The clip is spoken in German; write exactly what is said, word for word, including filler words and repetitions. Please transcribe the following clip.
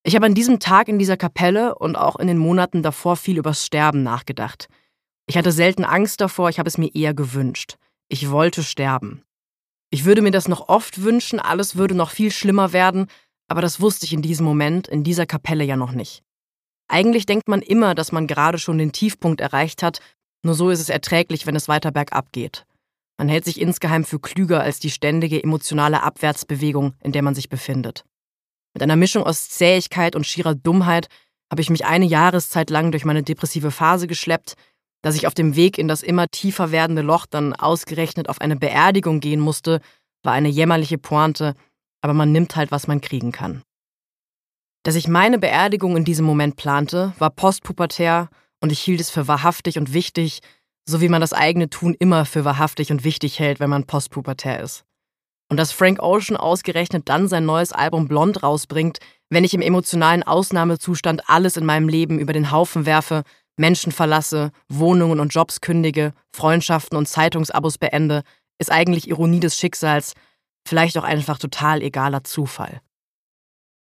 Ich habe an diesem Tag in dieser Kapelle und auch in den Monaten davor viel übers Sterben nachgedacht. Ich hatte selten Angst davor, ich habe es mir eher gewünscht. Ich wollte sterben. Ich würde mir das noch oft wünschen, alles würde noch viel schlimmer werden, aber das wusste ich in diesem Moment, in dieser Kapelle ja noch nicht. Eigentlich denkt man immer, dass man gerade schon den Tiefpunkt erreicht hat, nur so ist es erträglich, wenn es weiter bergab geht. Man hält sich insgeheim für klüger als die ständige emotionale Abwärtsbewegung, in der man sich befindet. Mit einer Mischung aus Zähigkeit und schierer Dummheit habe ich mich eine Jahreszeit lang durch meine depressive Phase geschleppt. Dass ich auf dem Weg in das immer tiefer werdende Loch dann ausgerechnet auf eine Beerdigung gehen musste, war eine jämmerliche Pointe, aber man nimmt halt, was man kriegen kann. Dass ich meine Beerdigung in diesem Moment plante, war postpubertär und ich hielt es für wahrhaftig und wichtig, so wie man das eigene Tun immer für wahrhaftig und wichtig hält, wenn man postpubertär ist. Und dass Frank Ocean ausgerechnet dann sein neues Album Blond rausbringt, wenn ich im emotionalen Ausnahmezustand alles in meinem Leben über den Haufen werfe, Menschen verlasse, Wohnungen und Jobs kündige, Freundschaften und Zeitungsabos beende, ist eigentlich Ironie des Schicksals, vielleicht auch einfach total egaler Zufall.